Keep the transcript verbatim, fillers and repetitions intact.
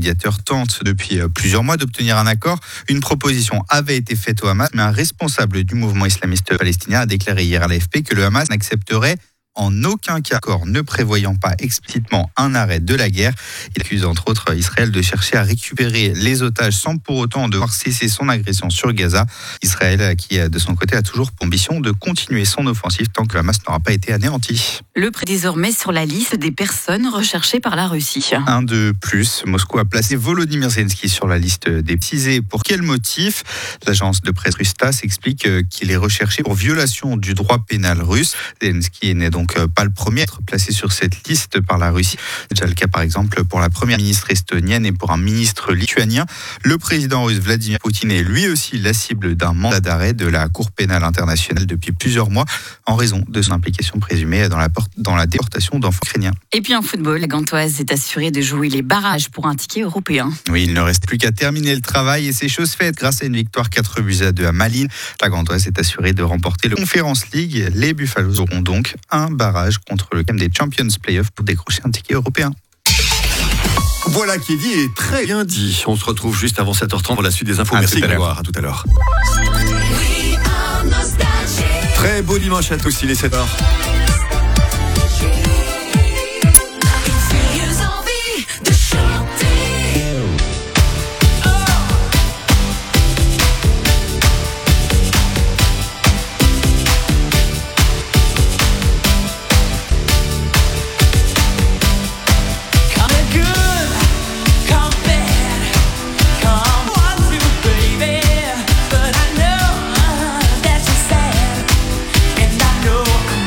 médiateur tente depuis plusieurs mois d'obtenir un accord. Une proposition avait été faite au Hamas, mais un responsable du mouvement islamiste palestinien a déclaré hier à l'A F P que le Hamas n'accepterait en aucun cas, accord ne prévoyant pas explicitement un arrêt de la guerre. Il accuse entre autres Israël de chercher à récupérer les otages sans pour autant devoir cesser son agression sur Gaza. Israël qui, de son côté, a toujours pour ambition de continuer son offensive tant que le Hamas n'aura pas été anéanti. Le prix désormais sur la liste des personnes recherchées par la Russie. Un de plus, Moscou a placé Volodymyr Zelensky sur la liste des précisés. Pour quel motif ? L'agence de presse russe TASS explique qu'il est recherché pour violation du droit pénal russe. Zelensky n'est donc Donc pas le premier à être placé sur cette liste par la Russie. C'est déjà le cas par exemple pour la première ministre estonienne et pour un ministre lituanien. Le président russe Vladimir Poutine est lui aussi la cible d'un mandat d'arrêt de la Cour pénale internationale depuis plusieurs mois en raison de son implication présumée dans la, porte, dans la déportation d'enfants ukrainiens. Et puis en football, la Gantoise est assurée de jouer les barrages pour un ticket européen. Oui, il ne reste plus qu'à terminer le travail et c'est chose faite grâce à une victoire quatre buts à deux à Malines. La Gantoise est assurée de remporter le Conference League. Les Buffaloes auront donc un barrage contre le game des Champions Playoffs pour décrocher un ticket européen. Voilà qui est dit et très bien dit. On se retrouve juste avant sept heures trente pour la suite des infos. À Merci tout à Grégoire, à tout à l'heure. Très beau dimanche à tous, il est sept heures.